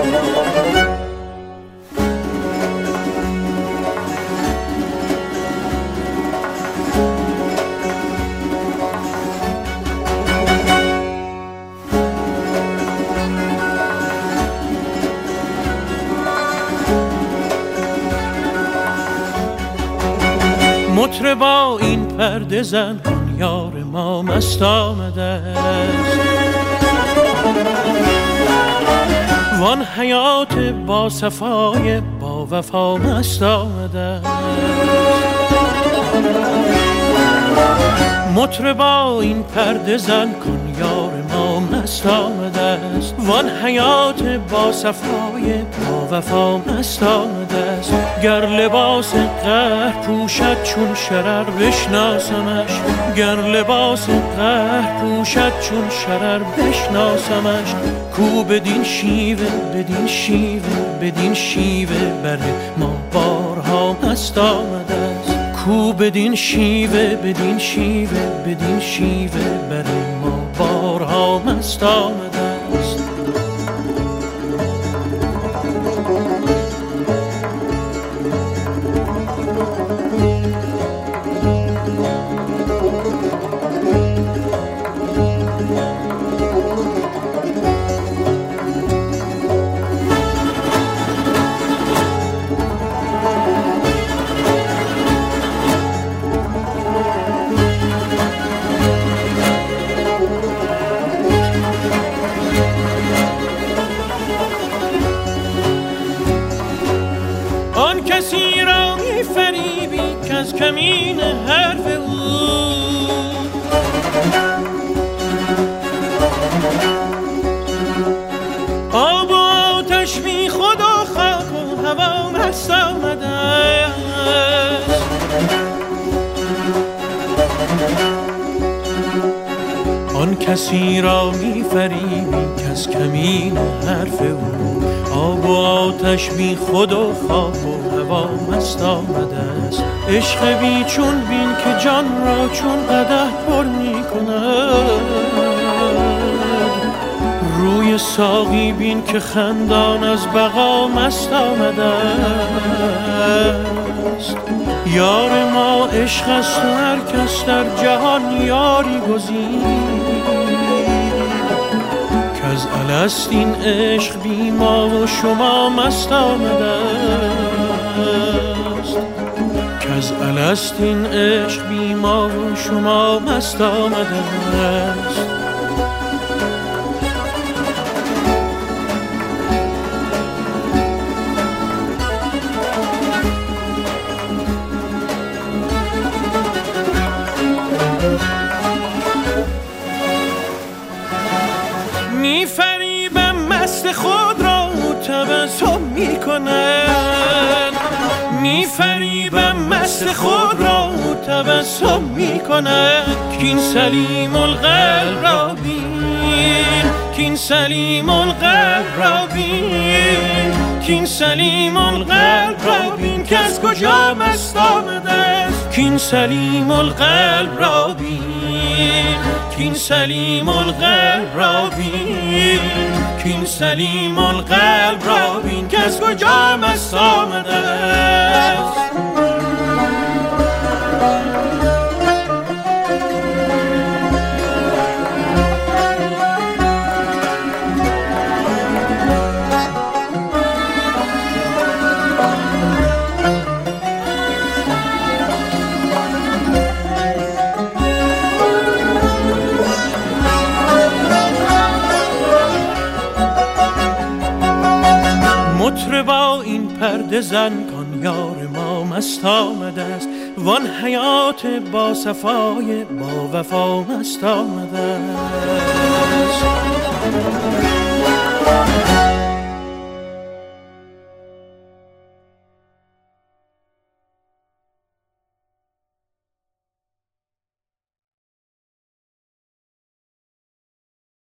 مطربا این پرده زن کن، یار ما مست آمده است. وان حیات با صفای با وفا مست آمده است. مطربا این پرده زن کن، یار ما مست آمده است. وان حیات با صفای با وفا مست آمده است. گر لباس قهر پوشد چون شرر بشناسمش، گر لباس قهر پوشد چون شرر بشناسمش. کو بدین شیوه بدین شیوه بدین شیوه بر ما بارها مست آمده است. کو بدین شیوه بدین شیوه بدین شیوه بر ما بارها مست آمده است. آن کسی را می فریبی که از کمین حرف او آب و آتش بی خود و خاک و هوا مست آمده است. آن کسی را می فریبی که از کمین حرف او آب و آتش بی خود و خاک و هوا مست آمده است. عشق بی چون بین که جان را چون قدح پر می کند. روی ساقی بین که خندان از بقا مست آمده است. یار ما عشق است و هر کس در جهان یاری گزید. از الست این عشق بی ما و شما مست آمده است. که از الست این عشق بی ما و شما مست آمده است. می‌فریبم مست خود را تبسم می‌کند. می‌فریبم مست خود را تبسم می‌کند. کین سلیم القلب را بین، کین سلیم القلب را بین، کین سلیم القلب را بین که از کجا مست آمده است. کین سلیم القلب را بین، کین سلیم القلب را بین، کین سلیم القلب را بین که از کجا مست آمده است. مطربا این پرده زن کن، یار ما مست آمده است. وان حیات با صفای با وفا مست آمده است.